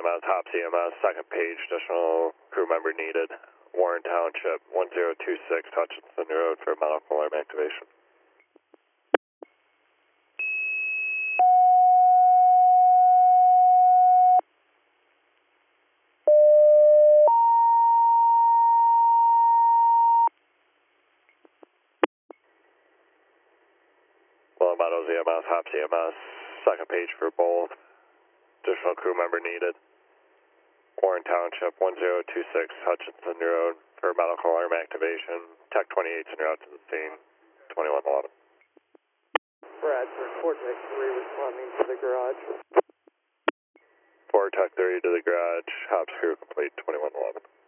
EMS, Hops EMS, second page, additional crew member needed. Warren Township, 1026 Hutchinson Road for medical alarm activation. Willow Meadows EMS, Hops EMS, second page for both. Additional crew member needed. Warren Township, 1026 Hutchinson Road for medical alarm activation. Tech 28's en route to the scene, 2111. Bradford, Vortex 3 responding to the garage. Vortex 3 to the garage, Hops crew complete, 2111.